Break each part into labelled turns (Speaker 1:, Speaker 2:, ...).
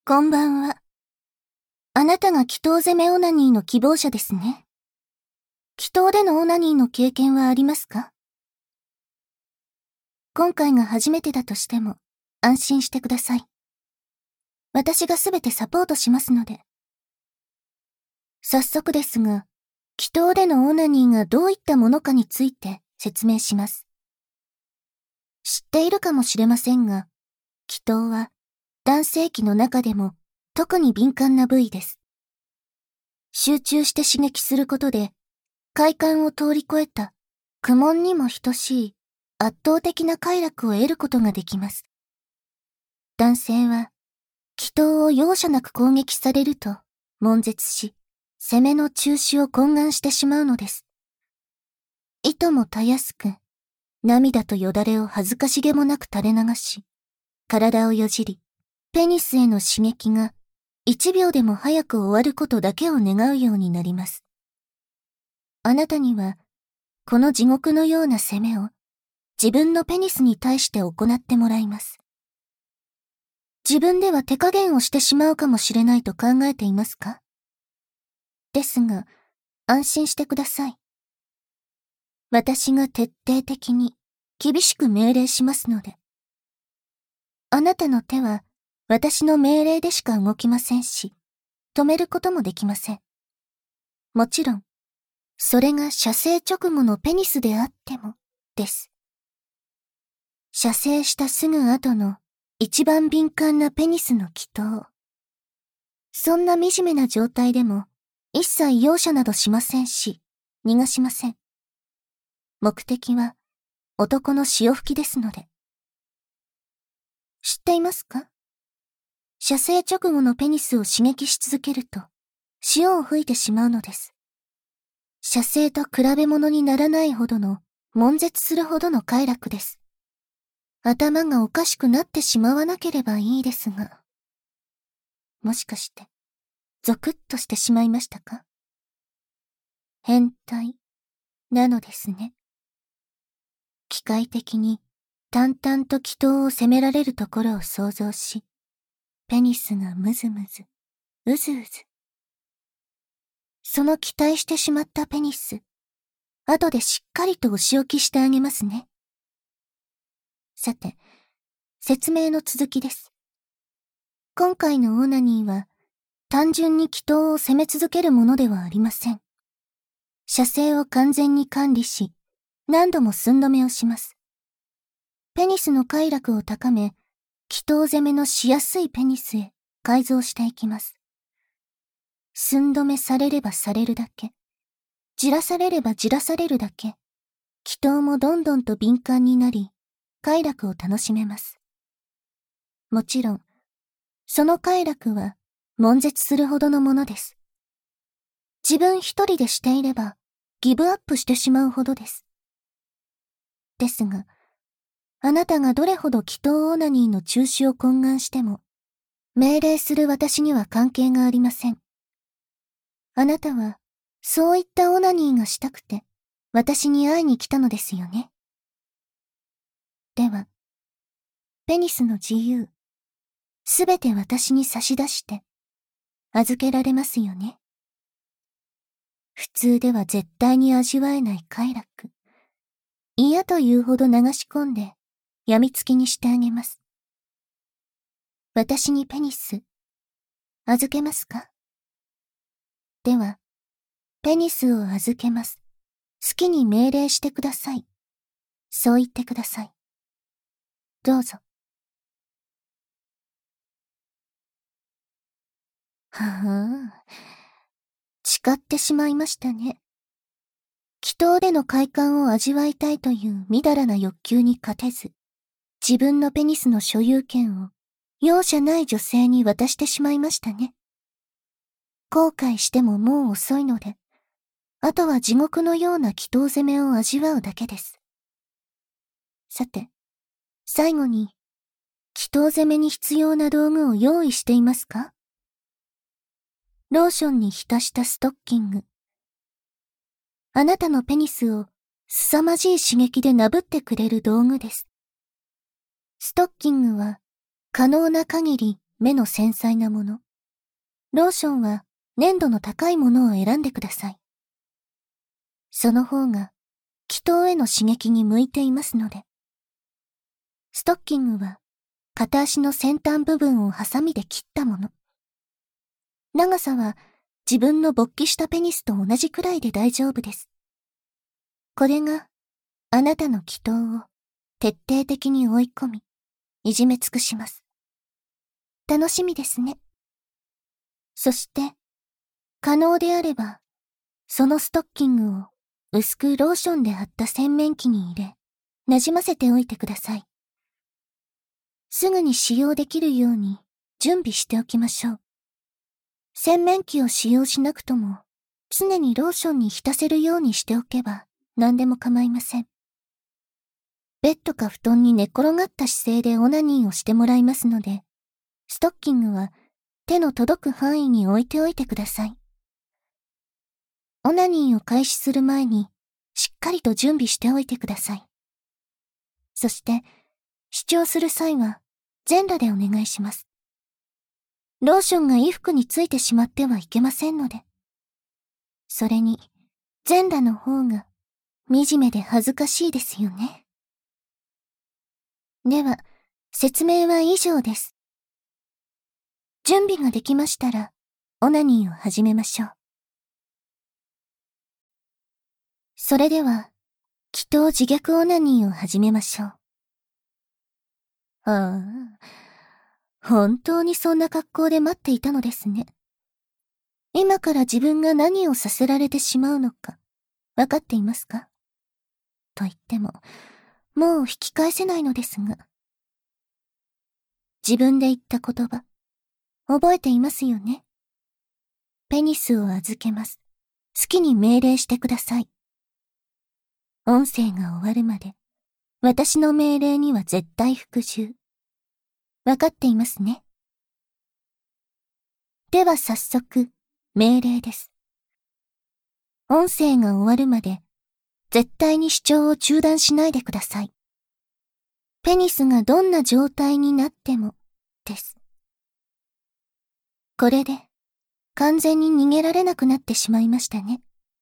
Speaker 1: こんばんは。あなたが祈祷攻めオナニーの希望者ですね。祈祷でのオナニーの経験はありますか？今回が初めてだとしても安心してください。私がすべてサポートしますので。早速ですが、祈祷でのオナニーがどういったものかについて説明します。知っているかもしれませんが、祈祷は男性器の中でも特に敏感な部位です。集中して刺激することで、快感を通り越えた苦悶にも等しい圧倒的な快楽を得ることができます。男性は、祈祷を容赦なく攻撃されると、悶絶し、攻めの中止を懇願してしまうのです。いともたやすく、涙とよだれを恥ずかしげもなく垂れ流し、体をよじり、ペニスへの刺激が1秒でも早く終わることだけを願うようになります。あなたには、この地獄のような攻めを自分のペニスに対して行ってもらいます。自分では手加減をしてしまうかもしれないと考えていますか？ですが、安心してください。私が徹底的に厳しく命令しますので。あなたの手は私の命令でしか動きませんし、止めることもできません。もちろん、それが射精直後のペニスであっても、です。射精したすぐ後の一番敏感なペニスの祈祷。そんな惨めな状態でも、一切容赦などしませんし、逃がしません。目的は、男の潮吹きですので。知っていますか？射精直後のペニスを刺激し続けると、潮を吹いてしまうのです。射精と比べ物にならないほどの、悶絶するほどの快楽です。頭がおかしくなってしまわなければいいですが。もしかして、ゾクッとしてしまいましたか？変態、なのですね。機械的に、淡々と祈祷を責められるところを想像し、ペニスがムズムズ、うずうず。その期待してしまったペニス、後でしっかりとお仕置きしてあげますね。さて、説明の続きです。今回のオナニーは、単純に祈祷を責め続けるものではありません。射精を完全に管理し、何度も寸止めをします。ペニスの快楽を高め、祈祷攻めのしやすいペニスへ改造していきます。寸止めされればされるだけ、じらされればじらされるだけ、祈祷もどんどんと敏感になり、快楽を楽しめます。もちろん、その快楽は悶絶するほどのものです。自分一人でしていれば、ギブアップしてしまうほどです。ですが、あなたがどれほど祈祷オナニーの中止を懇願しても、命令する私には関係がありません。あなたは、そういったオナニーがしたくて、私に会いに来たのですよね。では、ペニスの自由、すべて私に差し出して、預けられますよね。普通では絶対に味わえない快楽。嫌というほど流し込んで、やみつきにしてあげます。私にペニス、預けますか？では、ペニスを預けます。好きに命令してください。そう言ってください。どうぞ。はあ、誓ってしまいましたね。祈祷での快感を味わいたいというみだらな欲求に勝てず、自分のペニスの所有権を容赦ない女性に渡してしまいましたね。後悔してももう遅いので、あとは地獄のような祈祷攻めを味わうだけです。さて、最後に、祈祷攻めに必要な道具を用意していますか？ローションに浸したストッキング。あなたのペニスを凄まじい刺激でなぶってくれる道具です。ストッキングは可能な限り目の繊細なもの。ローションは粘度の高いものを選んでください。その方が気筒への刺激に向いていますので。ストッキングは片足の先端部分をハサミで切ったもの。長さは自分の勃起したペニスと同じくらいで大丈夫です。これがあなたの気筒を徹底的に追い込み、いじめ尽くします。楽しみですね。そして、可能であれば、そのストッキングを薄くローションで貼った洗面器に入れ、馴染ませておいてください。すぐに使用できるように準備しておきましょう。洗面器を使用しなくとも、常にローションに浸せるようにしておけば何でも構いません。ベッドか布団に寝転がった姿勢でオナニーをしてもらいますので、ストッキングは手の届く範囲に置いておいてください。オナニーを開始する前にしっかりと準備しておいてください。そして、主張する際は全裸でお願いします。ローションが衣服についてしまってはいけませんので。それに、全裸の方が惨めで恥ずかしいですよね。では、説明は以上です。準備ができましたら、オナニーを始めましょう。それでは、気筒自虐オナニーを始めましょう。ああ、本当にそんな格好で待っていたのですね。今から自分が何をさせられてしまうのか、わかっていますか？と言っても、もう引き返せないのですが。自分で言った言葉、覚えていますよね？ペニスを預けます。好きに命令してください。音声が終わるまで、私の命令には絶対服従。わかっていますね。では早速、命令です。音声が終わるまで、絶対に主張を中断しないでください。ペニスがどんな状態になっても、です。これで、完全に逃げられなくなってしまいましたね。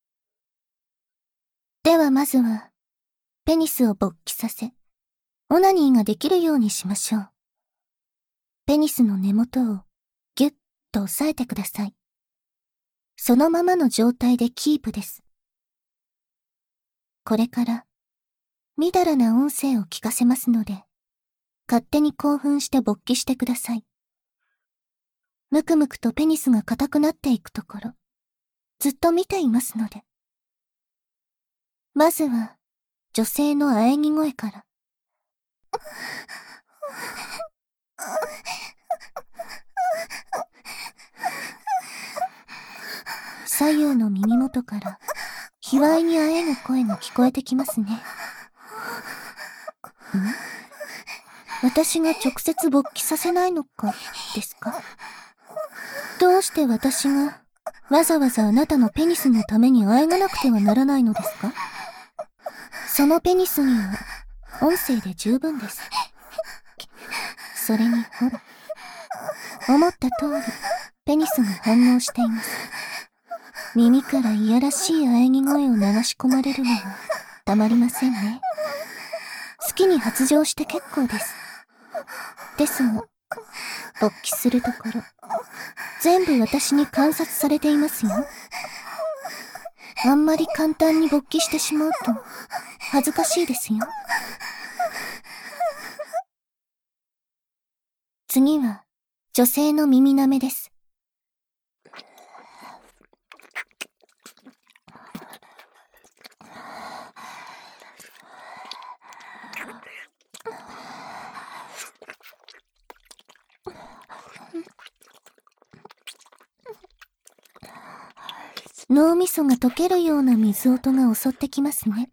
Speaker 1: ではまずは、ペニスを勃起させ、オナニーができるようにしましょう。ペニスの根元をギュッと押さえてください。そのままの状態でキープです。これから、みだらな音声を聞かせますので、勝手に興奮して勃起してください。むくむくとペニスが硬くなっていくところ、ずっと見ていますので。まずは、女性の喘ぎ声から。左右の耳元から、卑猥に喘ぐ声が聞こえてきますね。私が直接勃起させないのか、ですか？どうして私が、わざわざあなたのペニスのために喘がなくてはならないのですか？そのペニスには、音声で十分です。それにほら、思った通り、ペニスが反応しています。耳からいやらしい喘ぎ声を流し込まれるのは、たまりませんね。好きに発情して結構です。ですが、勃起するところ、全部私に観察されていますよ。あんまり簡単に勃起してしまうと、恥ずかしいですよ。次は、女性の耳舐めです。脳みそが溶けるような水音が襲ってきますね。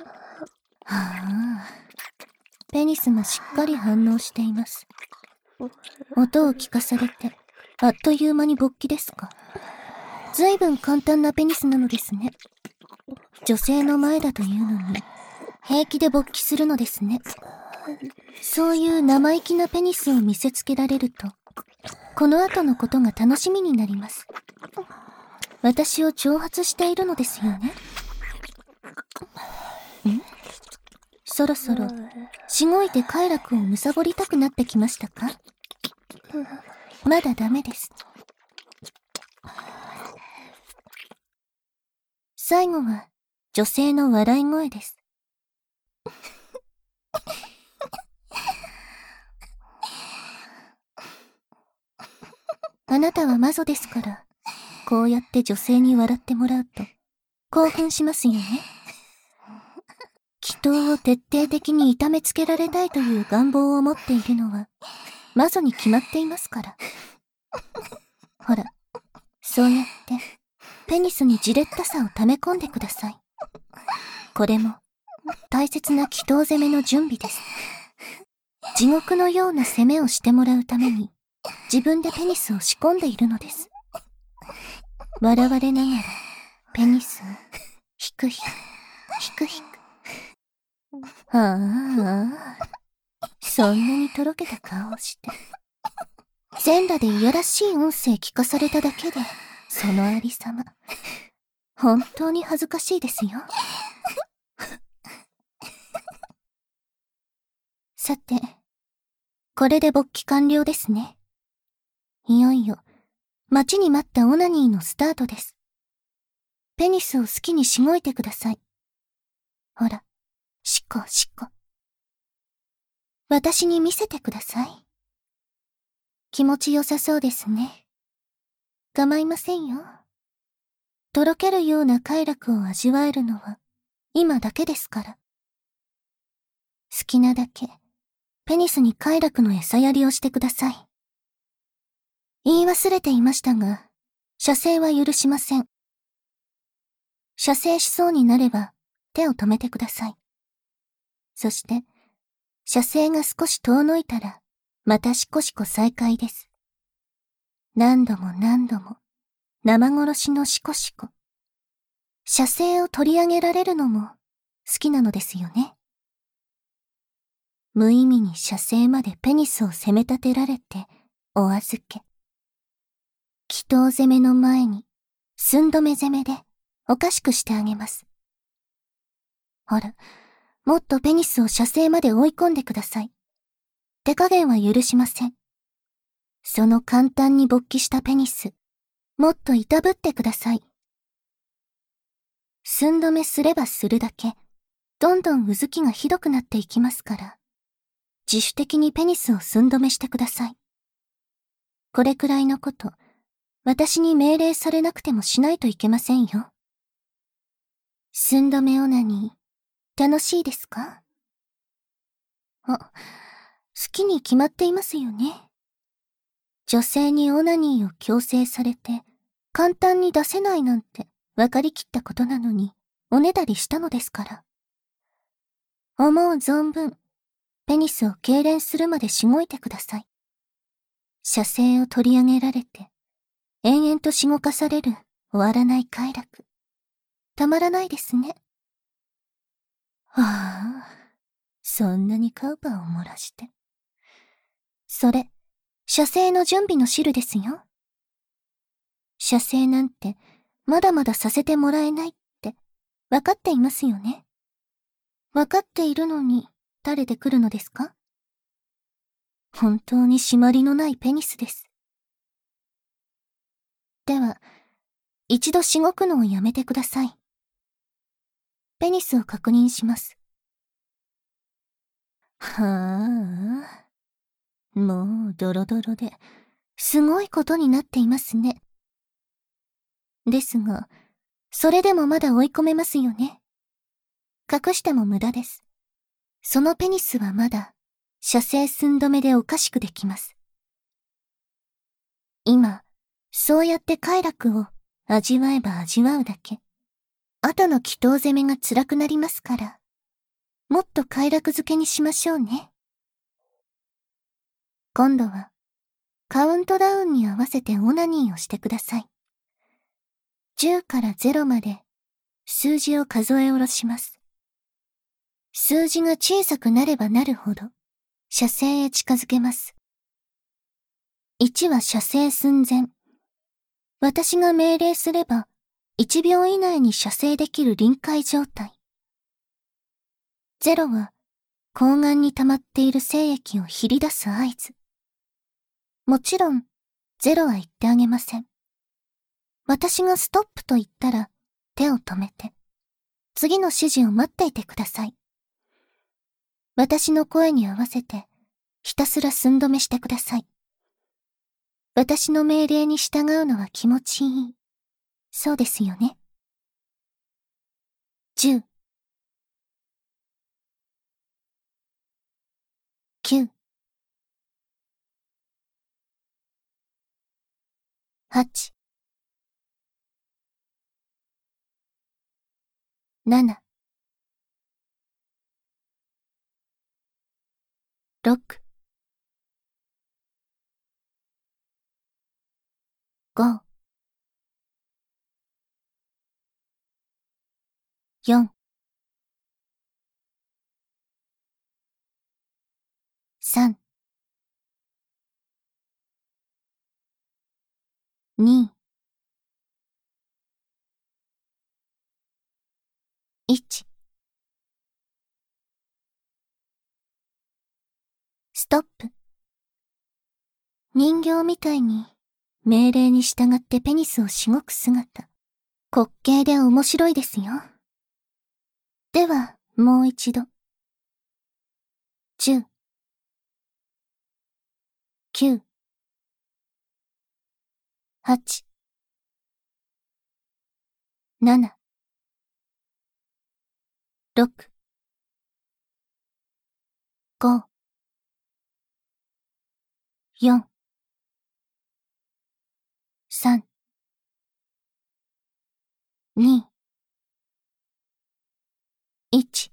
Speaker 1: はあ、ペニスがしっかり反応しています。音を聞かされて、あっという間に勃起ですか。ずいぶん簡単なペニスなのですね。女性の前だというのに、平気で勃起するのですね。そういう生意気なペニスを見せつけられると、 この後のことが楽しみになります。私を挑発しているのですよね。そろそろしごいて快楽を貪りたくなってきましたか？まだダメです。最後は女性の笑い声です。あなたは魔女ですから、こうやって女性に笑ってもらうと興奮しますよね。祈祷を徹底的に痛めつけられたいという願望を持っているのは魔女に決まっていますから。ほら、そうやってペニスにじれったさを溜め込んでください。これも大切な祈祷攻めの準備です。地獄のような攻めをしてもらうために自分でペニスを仕込んでいるのです。笑われながらペニスをひくひくひくひく。そんなにとろけた顔をして全裸でいやらしい音声聞かされただけで、そのありさま本当に恥ずかしいですよ。さて、これで勃起完了ですね。いよいよ待ちに待ったオナニーのスタートです。ペニスを好きにしごいてください。ほら、しこしこ。私に見せてください。気持ちよさそうですね。構いませんよ。とろけるような快楽を味わえるのは今だけですから。好きなだけペニスに快楽の餌やりをしてください。言い忘れていましたが、射精は許しません。射精しそうになれば手を止めてください。そして、射精が少し遠のいたら、またしこしこ再開です。何度も何度も、生殺しのしこしこ。射精を取り上げられるのも好きなのですよね。無意味に射精までペニスを責め立てられてお預け。祈祷攻めの前に寸止め攻めでおかしくしてあげます。ほら、もっとペニスを射精まで追い込んでください。手加減は許しません。その簡単に勃起したペニス、もっといたぶってください。寸止めすればするだけ、どんどんうずきがひどくなっていきますから、自主的にペニスを寸止めしてください。これくらいのこと、私に命令されなくてもしないといけませんよ。寸止めオナニー、楽しいですか？好きに決まっていますよね。女性にオナニーを強制されて、簡単に出せないなんて分かりきったことなのに、おねだりしたのですから。思う存分、ペニスを痙攣するまでしごいてください。射精を取り上げられて、延々としごかされる終わらない快楽。たまらないですね。そんなにカウパーを漏らして。それ、射精の準備の汁ですよ。射精なんて、まだまださせてもらえないって、わかっていますよね。わかっているのに、垂れてくるのですか？本当に締まりのないペニスです。では、一度しごくのをやめてください。ペニスを確認します。もうドロドロで、すごいことになっていますね。ですが、それでもまだ追い込めますよね。隠しても無駄です。そのペニスはまだ、射精寸止めでおかしくできます。今、そうやって快楽を味わえば味わうだけ。後の祈祷攻めが辛くなりますから、もっと快楽づけにしましょうね。今度は、カウントダウンに合わせてオナニーをしてください。10から0まで、数字を数え下ろします。数字が小さくなればなるほど、射精へ近づけます。 1は射精寸前。私が命令すれば、1秒以内に射精できる臨界状態。0は、睾丸に溜まっている精液をひり出す合図。もちろん、0は言ってあげません。私がストップと言ったら、手を止めて、次の指示を待っていてください。私の声に合わせて、ひたすら寸止めしてください。私の命令に従うのは気持ちいい。そうですよね。10、9、8、7、6、5、4、3、2、1。ストップ。人形みたいに命令に従ってペニスをしごく姿。滑稽で面白いですよ。では、もう一度。10、9、8、7、6、5、4、3、2、1。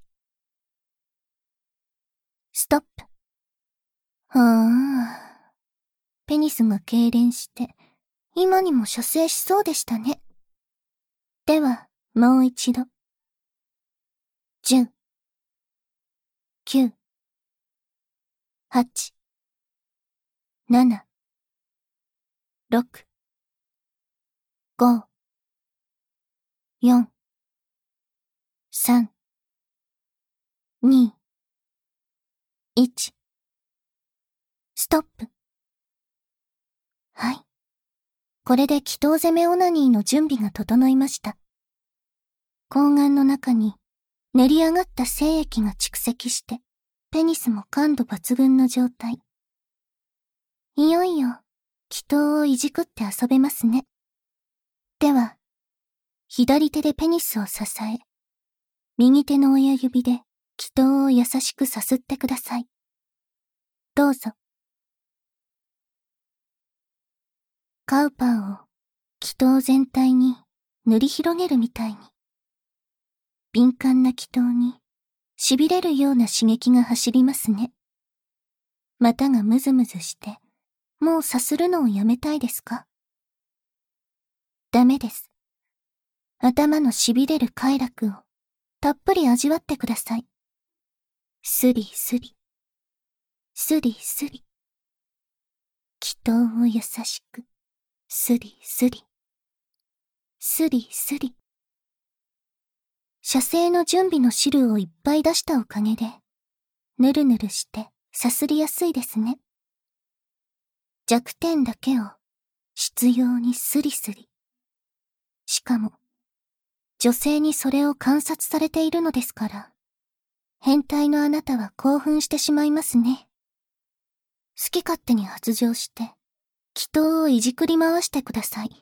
Speaker 1: ストップ。はあ。ペニスが痙攣して、今にも射精しそうでしたね。では、もう一度。10、9、8、7、6、5、4、3、2、1。ストップ。はい。これで気筒攻めオナニーの準備が整いました。睾丸の中に練り上がった精液が蓄積して、ペニスも感度抜群の状態。いよいよ、気筒をいじくって遊べますね。では、左手でペニスを支え、右手の親指で気筒を優しくさすってください。どうぞ。カウパーを気筒全体に塗り広げるみたいに。敏感な気筒に痺れるような刺激が走りますね。股がムズムズして、もうさするのをやめたいですか？ダメです。頭の痺れる快楽をたっぷり味わってください。スリスリ。スリスリ。気筒を優しく。スリスリ。スリスリ。射精の準備の汁をいっぱい出したおかげで、ぬるぬるしてさすりやすいですね。弱点だけを執拗にスリスリ。しかも、女性にそれを観察されているのですから、変態のあなたは興奮してしまいますね。好き勝手に発情して、気筒をいじくり回してください。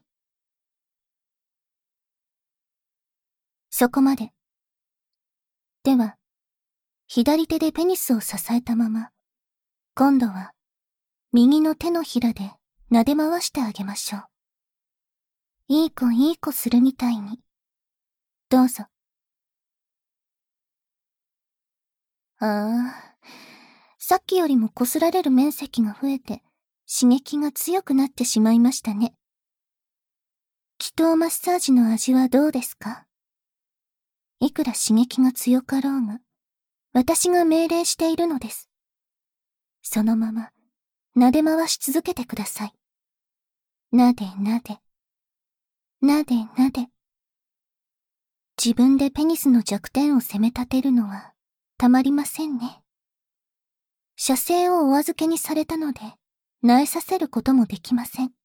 Speaker 1: そこまで。では、左手でペニスを支えたまま、今度は、右の手のひらで撫で回してあげましょう。いい子いい子するみたいに。どうぞ。ああ、さっきよりも擦られる面積が増えて、刺激が強くなってしまいましたね。気筒マッサージの味はどうですか？いくら刺激が強かろうが、私が命令しているのです。そのまま、 撫で回し続けてください。なでなで。なでなで。自分でペニスの弱点を責め立てるのはたまりませんね。射精をお預けにされたので、萎えさせることもできません。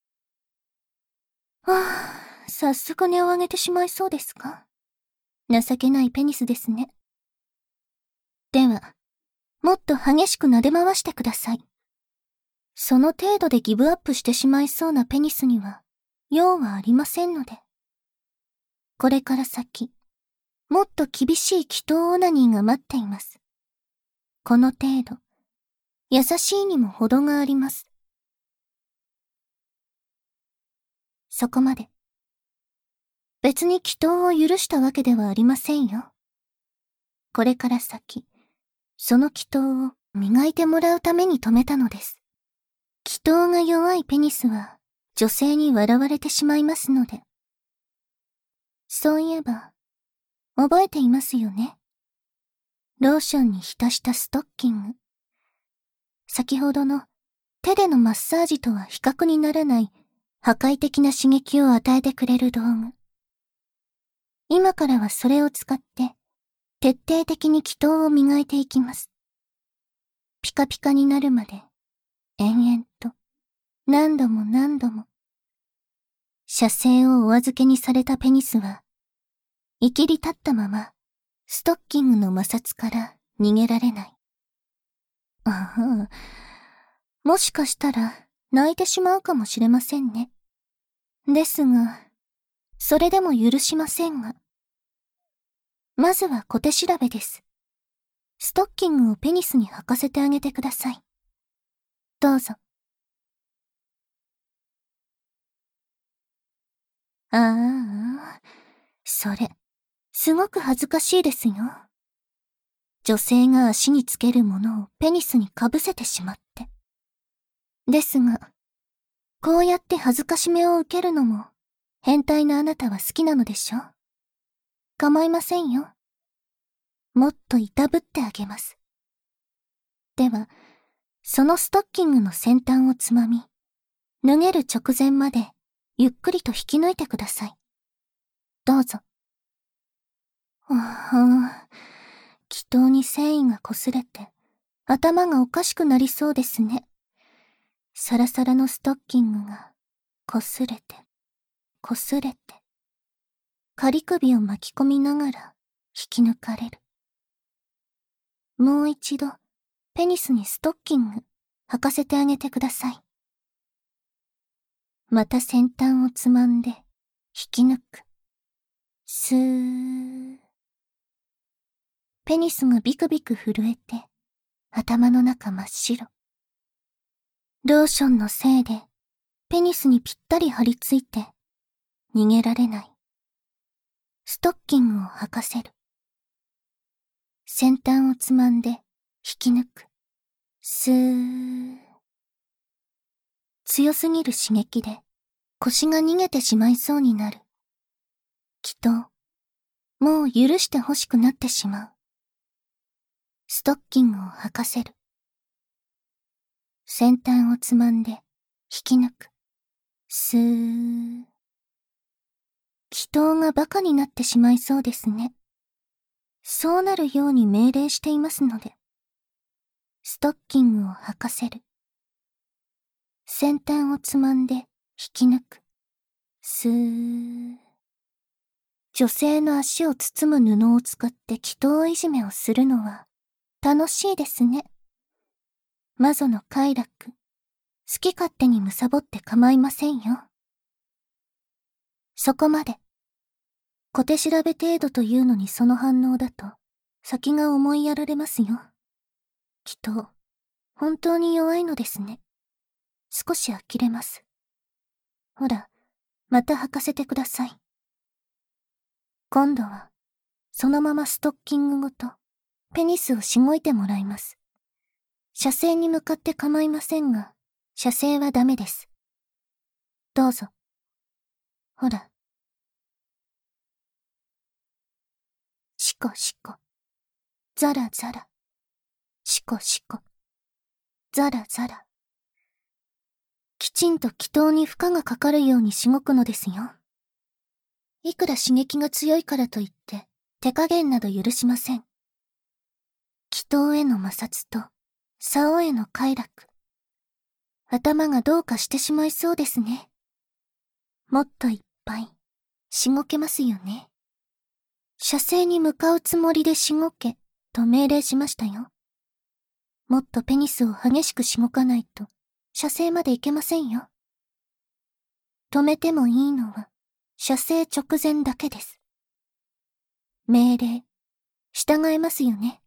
Speaker 1: 早速音を上げてしまいそうですか？情けないペニスですね。では、もっと激しく撫で回してください。その程度でギブアップしてしまいそうなペニスには、用はありませんので。これから先、もっと厳しい祈祷オナニーが待っています。この程度、優しいにも程があります。そこまで。別に祈祷を許したわけではありませんよ。これから先、その祈祷を磨いてもらうために止めたのです。祈祷が弱いペニスは女性に笑われてしまいますので。そういえば、覚えていますよね。ローションに浸したストッキング。先ほどの手でのマッサージとは比較にならない破壊的な刺激を与えてくれる道具。今からはそれを使って徹底的に祈祷を磨いていきます。ピカピカになるまで延々と何度も何度も。射精をお預けにされたペニスはいきり立ったままストッキングの摩擦から逃げられない。もしかしたら泣いてしまうかもしれませんね。ですが、それでも許しませんが。まずは小手調べです。ストッキングをペニスに履かせてあげてください。どうぞ。それ、すごく恥ずかしいですよ。女性が足につけるものをペニスにかぶせてしまって。ですが、こうやって恥ずかしめを受けるのも、変態なあなたは好きなのでしょ？構いませんよ。もっといたぶってあげます。では、そのストッキングの先端をつまみ、脱げる直前までゆっくりと引き抜いてください。どうぞ。祈祷に繊維が擦れて、頭がおかしくなりそうですね。サラサラのストッキングが、擦れて、擦れて、仮首を巻き込みながら引き抜かれる。もう一度、ペニスにストッキング、履かせてあげてください。また先端をつまんで、引き抜く。スー。ペニスがビクビク震えて、頭の中真っ白。ローションのせいで、ペニスにぴったり張り付いて、逃げられない。ストッキングを履かせる。先端をつまんで、引き抜く。スー。強すぎる刺激で、腰が逃げてしまいそうになる。きっと、もう許してほしくなってしまう。ストッキングを履かせる。先端をつまんで、引き抜く。スー。祈祷がバカになってしまいそうですね。そうなるように命令していますので。ストッキングを履かせる。先端をつまんで、引き抜く。スー。女性の足を包む布を使って祈祷いじめをするのは楽しいですね。魔女の快楽、好き勝手に貪って構いませんよ。そこまで。小手調べ程度というのにその反応だと、先が思いやられますよ。きっと、本当に弱いのですね。少し呆れます。ほら、また履かせてください。今度は、そのままストッキングごと、ペニスをしごいてもらいます。射精に向かって構いませんが、射精はダメです。どうぞ。ほら。シコシコ。ザラザラ。シコシコ。ザラザラ。 きちんと気筒に負荷がかかるようにしごくのですよ。いくら刺激が強いからといって、手加減など許しません。気筒への摩擦と、竿への快楽。頭がどうかしてしまいそうですね。もっといっぱい、しごけますよね。射精に向かうつもりでしごけ、と命令しましたよ。もっとペニスを激しくしごかないと、射精までいけませんよ。止めてもいいのは、射精直前だけです。命令、従えますよね。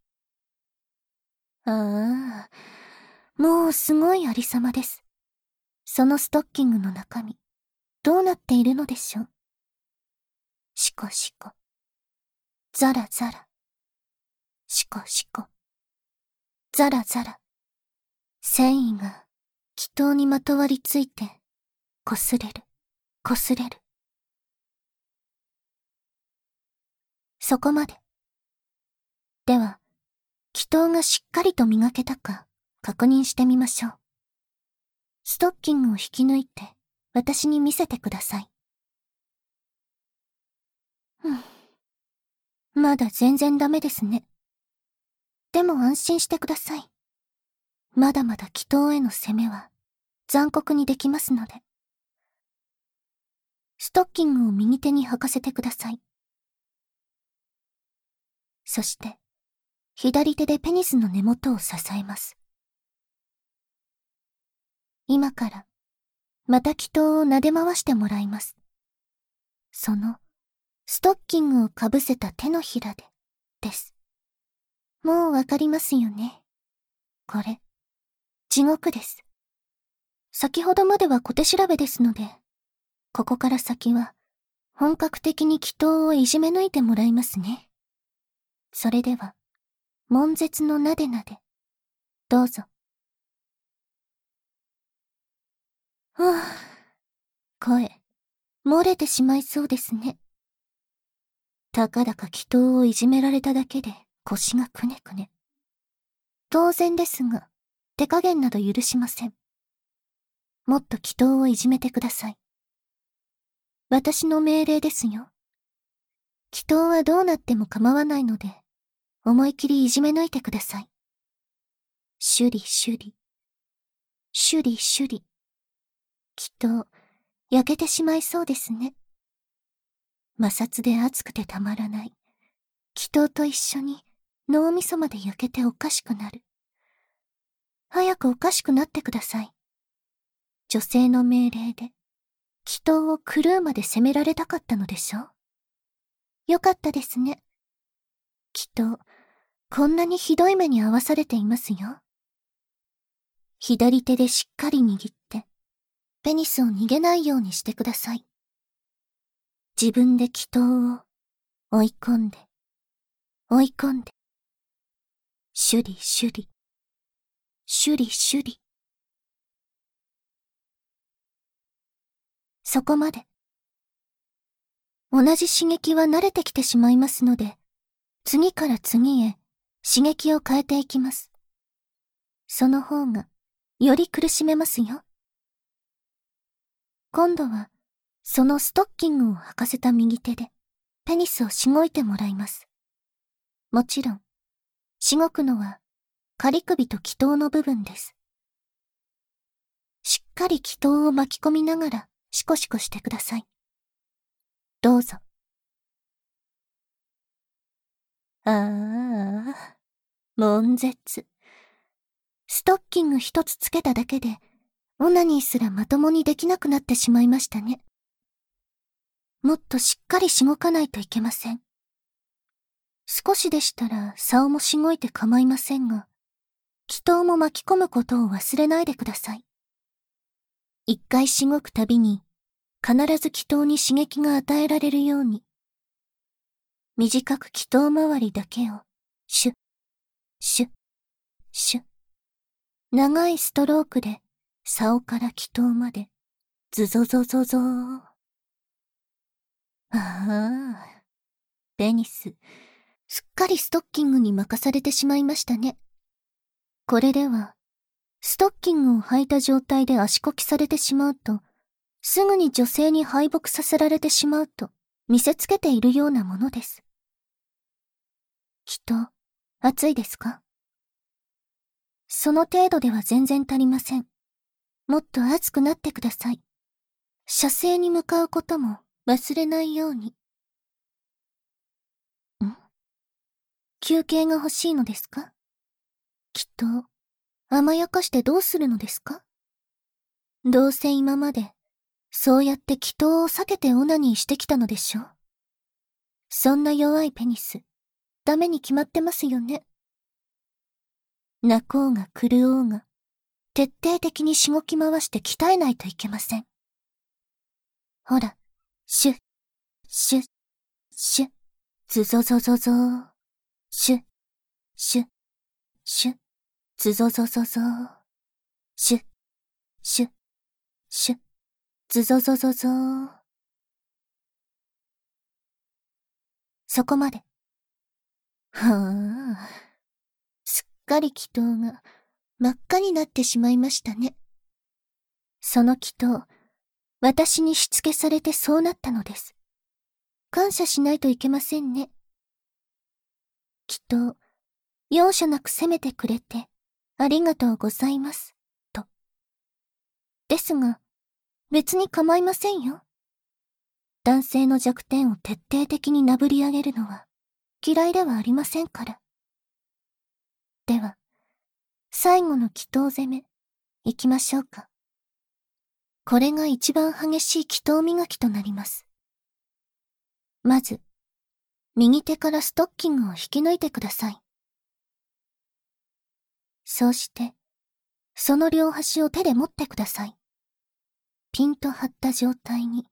Speaker 1: ああ、もうすごいありさまです。そのストッキングの中身、どうなっているのでしょう。シコシコ。ザラザラ。シコシコ。ザラザラ。繊維が気筒にまとわりついて、擦れる、擦れる。そこまで。では、気筒がしっかりと磨けたか確認してみましょう。ストッキングを引き抜いて、私に見せてください。まだ全然ダメですね。でも安心してください。まだまだ気筒への攻めは残酷にできますので。ストッキングを右手に履かせてください。そして、左手でペニスの根元を支えます。今から、また気筒を撫で回してもらいます。その、ストッキングをかぶせた手のひらで、です。もうわかりますよね。これ、地獄です。先ほどまでは小手調べですので、ここから先は、本格的に気筒をいじめ抜いてもらいますね。それでは、悶絶のなでなで、どうぞ。はぁ、声、漏れてしまいそうですね。たかだか気筒をいじめられただけで腰がくねくね。当然ですが、手加減など許しません。もっと気筒をいじめてください。私の命令ですよ。気筒はどうなっても構わないので、思い切りいじめ抜いてください。シュリシュリ。シュリシュリ。気筒、焼けてしまいそうですね。摩擦で熱くてたまらない。気筒と一緒に脳みそまで焼けておかしくなる。早くおかしくなってください。女性の命令で、気筒を狂うまで責められたかったのでしょう。よかったですね。気筒、こんなにひどい目に遭わされていますよ。左手でしっかり握って、ペニスを逃げないようにしてください。自分で気筒を追い込んで、追い込んで。シュリシュリ。シュリシュリ。そこまで。同じ刺激は慣れてきてしまいますので、次から次へ刺激を変えていきます。その方が、より苦しめますよ。今度は、そのストッキングを履かせた右手で、ペニスをしごいてもらいます。もちろん、しごくのは、仮首と気筒の部分です。しっかり気筒を巻き込みながら、シコシコしてください。どうぞ。ああ、悶絶。ストッキング一つつけただけで、オナニーすらまともにできなくなってしまいましたね。もっとしっかりしごかないといけません。少しでしたら竿もしごいて構いませんが、気筒も巻き込むことを忘れないでください。一回しごくたびに、必ず気筒に刺激が与えられるように、短く気筒周りだけを、シュッ、シュッ、シュッ。長いストロークで、竿から気筒まで、ズゾゾゾゾー。ああ、ペニス、すっかりストッキングに任されてしまいましたね。これでは、 ストッキングを履いた状態で足こきされてしまうと、すぐに女性に敗北させられてしまうと見せつけているようなものです。きっと、暑いですか？その程度では全然足りません。もっと熱くなってください。射精に向かうことも忘れないように。休憩が欲しいのですか？きっと、甘やかしてどうするのですか？どうせ今まで、そうやって祈祷を避けてオナニーしてきたのでしょ？そんな弱いペニス、ダメに決まってますよね。泣こうが狂おうが、徹底的にしごき回して鍛えないといけません。ほら、シュッ、シュッ、シュッ、ズゾゾゾゾー、シュッ、シュッ、シュッ、ズゾゾゾゾー、シュッ、シュッ、シュッ、ズゾゾゾゾー。そこまで。はあ、すっかり祈祷が真っ赤になってしまいましたね。その祈祷、私にしつけされてそうなったのです。感謝しないといけませんね。きっと、容赦なく責めてくれて、ありがとうございます、と。ですが、別に構いませんよ。男性の弱点を徹底的になぶり上げるのは、嫌いではありませんから。では、最後の祈祷攻め、行きましょうか。これが一番激しい祈祷磨きとなります。まず、右手からストッキングを引き抜いてください。そうして、その両端を手で持ってください。ピンと張った状態に。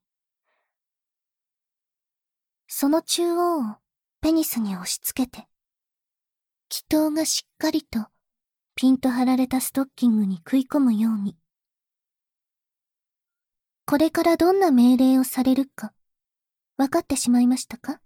Speaker 1: その中央をペニスに押し付けて、気筒がしっかりとピンと張られたストッキングに食い込むように。これからどんな命令をされるか、分かってしまいましたか？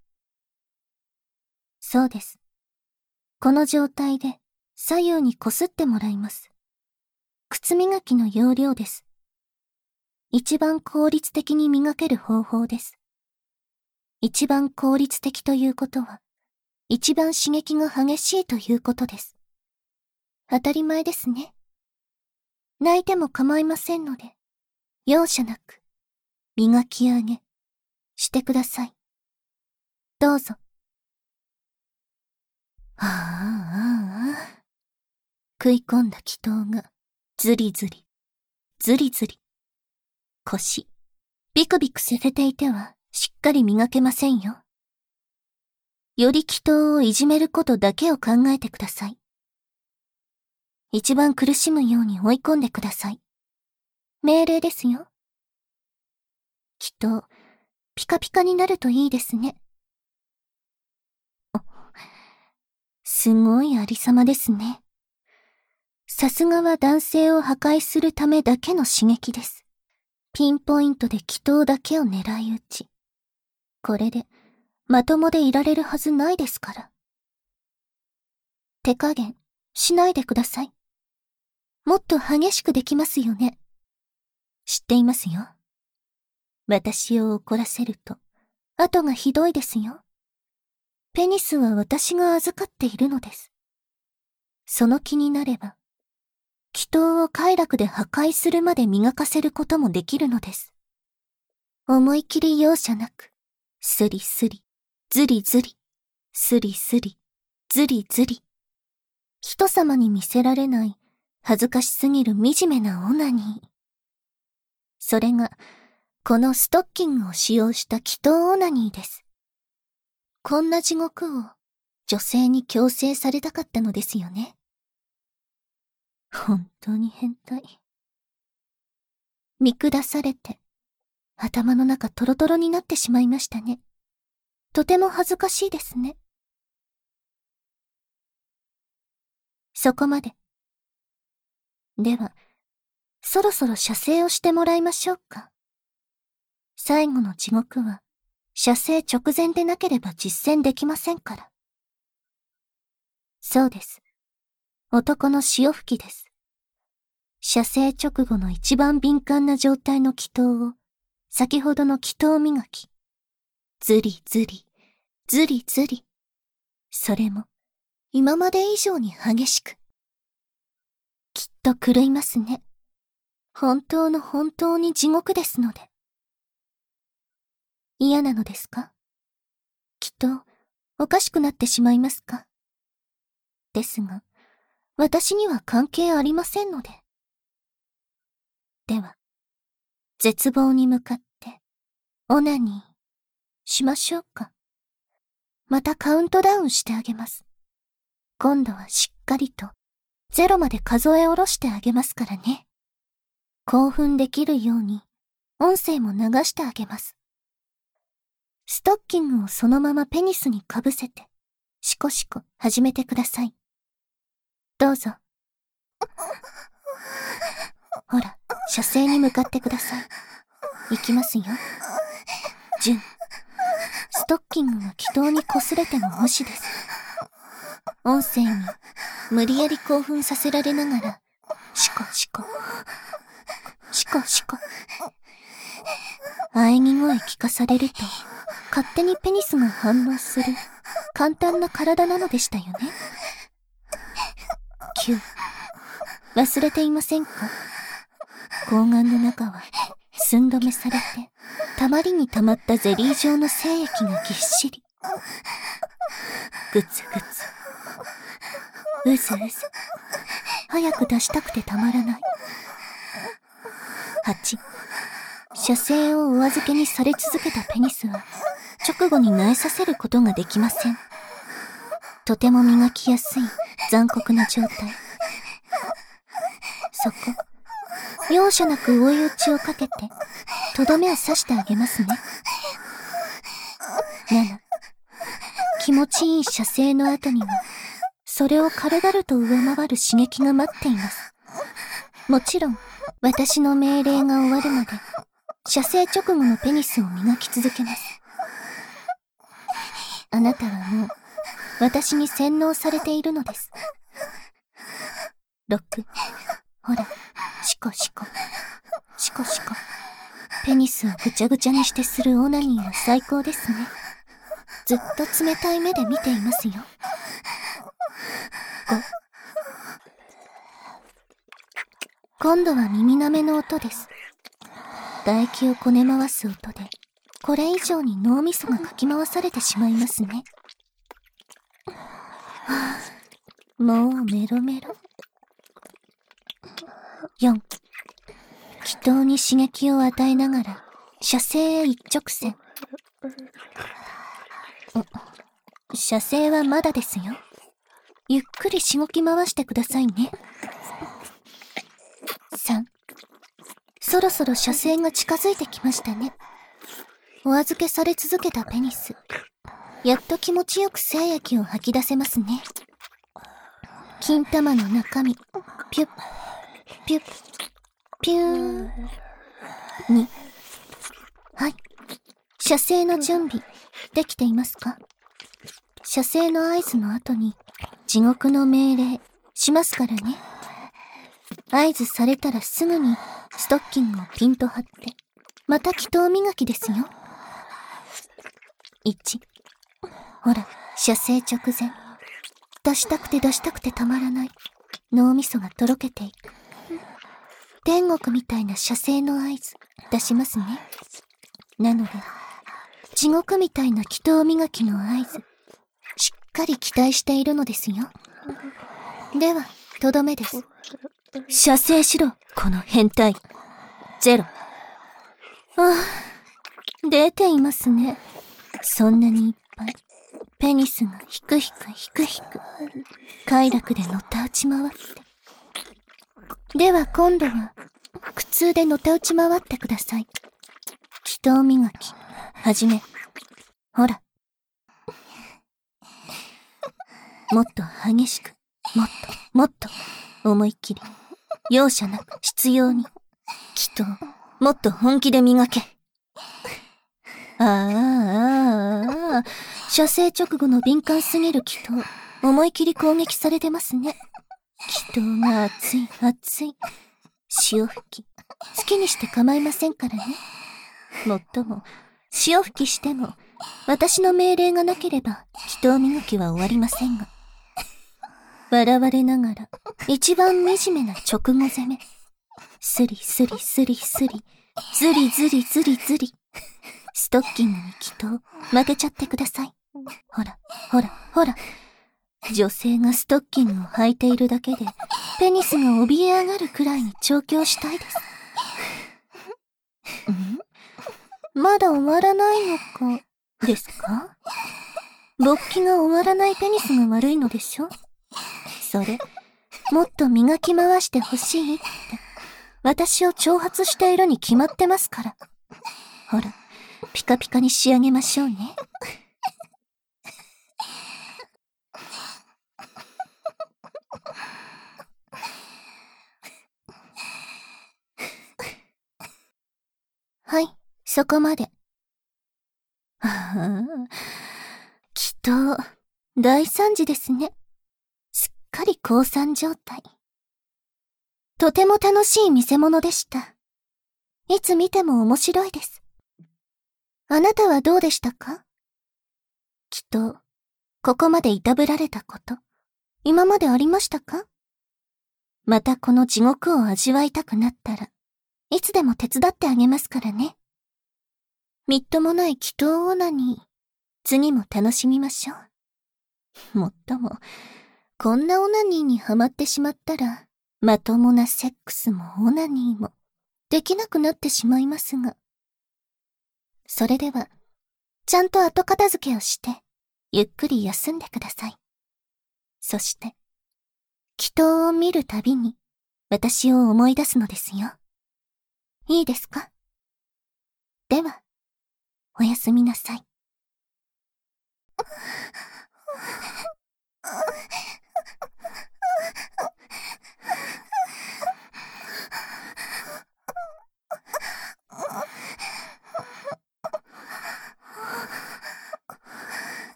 Speaker 1: そうです。この状態で左右にこすってもらいます。靴磨きの要領です。一番効率的に磨ける方法です。一番効率的ということは、一番刺激が激しいということです。当たり前ですね。泣いても構いませんので、容赦なく、磨き上げ、してください。どうぞ。食い込んだ気筒が、ずりずり、ずりずり。腰、ビクビクさせていては、しっかり磨けませんよ。より気筒をいじめることだけを考えてください。一番苦しむように追い込んでください。命令ですよ。きっと、ピカピカになるといいですね。すごいありさまですね。さすがは男性を破壊するためだけの刺激です。ピンポイントで気筒だけを狙い撃ち。これで、まともでいられるはずないですから。手加減、しないでください。もっと激しくできますよね。知っていますよ。私を怒らせると、後がひどいですよ。ペニスは私が預かっているのです。その気になれば、気筒を快楽で破壊するまで磨かせることもできるのです。思い切り容赦なく、スリスリ、ズリズリ、スリスリ、ズリズリ。人様に見せられない恥ずかしすぎる惨めなオナニー。それが、このストッキングを使用した気筒オナニーです。こんな地獄を女性に強制されたかったのですよね。本当に変態。見下されて、頭の中トロトロになってしまいましたね。とても恥ずかしいですね。そこまで。では、そろそろ射精をしてもらいましょうか。最後の地獄は、射精直前でなければ実践できませんから。そうです。男の潮吹きです。 射精直後の一番敏感な状態の気筒を、先ほどの気筒磨き。ずりずり、ずりずり。それも、今まで以上に激しく。きっと狂いますね。本当の本当に地獄ですので。嫌なのですか？きっと、おかしくなってしまいますか？ですが、私には関係ありませんので。では、絶望に向かって、オナニー、しましょうか。またカウントダウンしてあげます。今度はしっかりと、0まで数え下ろしてあげますからね。興奮できるように、音声も流してあげます。ストッキングをそのままペニスにかぶせて、シコシコ始めてください。どうぞ。ほら、射精に向かってください。行きますよ。10。ストッキングが気筒に擦れても無視です。音声に無理やり興奮させられながら、シコシコ。シコシコ。喘ぎ声聞かされると、勝手にペニスが反応する簡単な体なのでしたよね。9。忘れていませんか？睾丸の中は寸止めされて、たまりにたまったゼリー状の精液がぎっしり。ぐつぐつ。うずうず。早く出したくてたまらない。8。射精をお預けにされ続けたペニスは、直後に萎えさせることができません。とても磨きやすい残酷な状態。そこ、容赦なく追い打ちをかけて、とどめを刺してあげますね。7、気持ちいい射精の後には、それを軽々と上回る刺激が待っています。もちろん、私の命令が終わるまで、射精直後のペニスを磨き続けます。あなたはもう、私に洗脳されているのです。6、ほら、シコシコ、シコシコ。ペニスをぐちゃぐちゃにしてするオナニーは最高ですね。ずっと冷たい目で見ていますよ。5、今度は耳なめの音です。唾液をこね回す音で、これ以上に脳みそがかき回されてしまいますね。はあ、もうメロメロ。4、気筒に刺激を与えながら、射精へ一直線。射精はまだですよ。ゆっくりしごき回してくださいね。3、そろそろ射精が近づいてきましたね。お預けされ続けたペニス。やっと気持ちよく精液を吐き出せますね。金玉の中身、ピュッ、ピュッ、ピューン。2、はい。射精の準備、できていますか？射精の合図の後に、地獄の命令、しますからね。合図されたらすぐに、ストッキングをピンと張って、また気筒磨きですよ。1、ほら、射精直前。出したくてたまらない。脳みそがとろけていく。天国みたいな射精の合図、出しますね。なので、地獄みたいな気筒磨きの合図、しっかり期待しているのですよ。では、とどめです。射精しろ、この変態。0。ああ、出ていますね。そんなにいっぱい。ペニスがひくひくひくひく。快楽でのたうち回って。では今度は、苦痛でのたうち回ってください。気筒磨き、はじめ。ほら。もっと激しく、もっと、もっと、思いっきり。容赦なく、執拗に。気筒、もっと本気で磨け。射精直後の敏感すぎる気筒、思い切り攻撃されてますね。気筒が熱い、熱い。 潮吹き、好きにして構いませんからね。もっとも、潮吹きしても、私の命令がなければ、祈祷磨きは終わりませんが。笑われながら、一番惨めな直後攻め。スリスリスリスリ、ズリズリズリズリ。ストッキングに祈祷、負けちゃってください。ほら、ほら、ほら。女性がストッキングを履いているだけで、ペニスが怯え上がるくらいに調教したいです。まだ終わらないのか、ですか？勃起が終わらないペニスが悪いのでしょ？それ、もっと磨き回してほしいって、私を挑発しているに決まってますから。ほら、ピカピカに仕上げましょうね。はい、そこまで。祈祷、大惨事ですね。すっかり降参状態。とても楽しい見せ物でした。いつ見ても面白いです。あなたはどうでしたか？祈祷、ここまでいたぶられたこと、今までありましたか？またこの地獄を味わいたくなったら、いつでも手伝ってあげますからね。みっともない祈祷オナニー、次も楽しみましょう。もっとも、こんなオナニーにはまってしまったら、まともなセックスもオナニーも、できなくなってしまいますが。それでは、ちゃんと後片付けをして、ゆっくり休んでください。そして、祈祷を見るたびに、私を思い出すのですよ。いいですか？では、おやすみなさい。